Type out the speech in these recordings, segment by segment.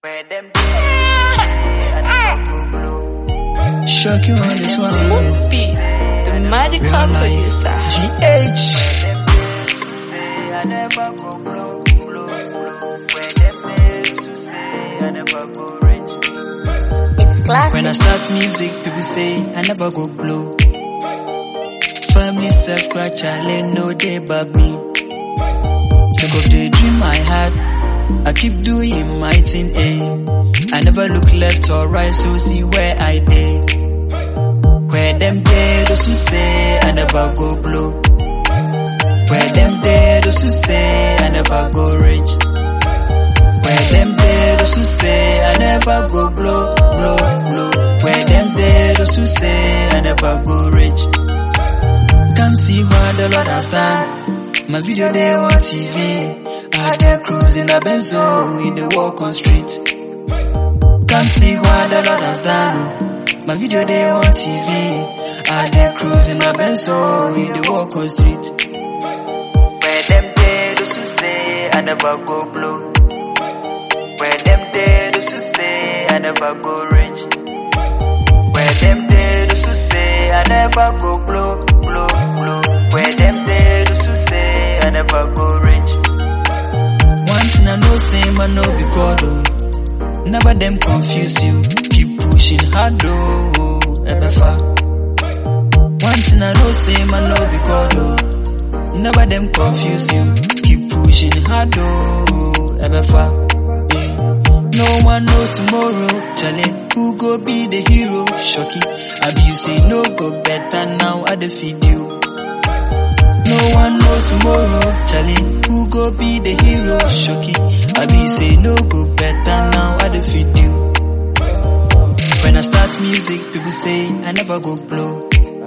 Where them Shock you on this one. Smooth beat, the magical producer. GH. It's classic. When I start music, people say I never go blow. Family self-scratch, I let no day but me. Sick of the dream I had, I keep doing my thing, I never look left or right, so see where I did. Where them dead, those who say I never go blow. Where them dead, those who say I never go rich. Where them dead, those who say I never go blow. Where them dead, those who say I never go rich. Come see what the Lord has done. My video they on TV. I dey cruising a Benzo in the walk on street. Come see what the Lord has done. My video they on TV. I dey cruising a Benzo in the walk on street. Where them dead, those who say I never go blow. Where them dead, those who say I never go rich. Where them dead, those who say I never go blow. Where them dead, those who say I never go rich. One thing I know, say man no be God, oh. Never them confuse you. Keep pushing hard, oh, ever far. One thing I know, say man no be God, oh. Never them confuse you. Keep pushing hard, oh, ever far. No one knows tomorrow, Charlie, who go be the hero? Shocky, I be you say no go better now at the video. No one knows tomorrow, Charlie, who go be the hero? Shocky, I be you say no go better now at the video. When I start music, people say I never go blow.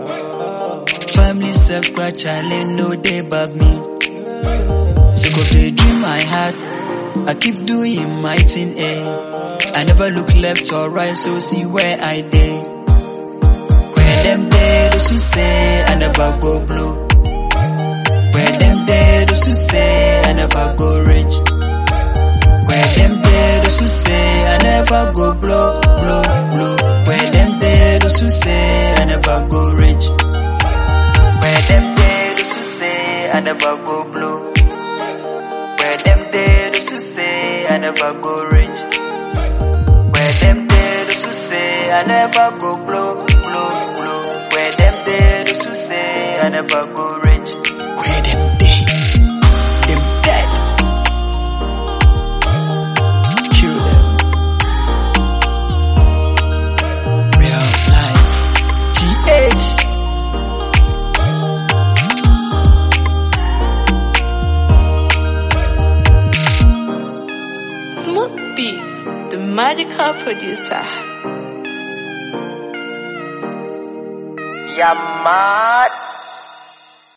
Family self-scratch, Charlie, no day but me. Sick of the dream I had, I keep doing my thing, I never look left or right, so see where I did. Where them dead, those who say I never go blow. Where them dead, those who say I never go rich. Where them dead, those who say I never go blow. Where them dead, those who say I never go rich. Where them dead, those who say I never go blow. Where them dead, those who say I never go rich. Where them dead, those who say I never go blow. Where them dead, those who say I never go rich. Where them dead, them dead. Kill them. Real life. GH. Smooth beat, the magical producer. Yeah, mad.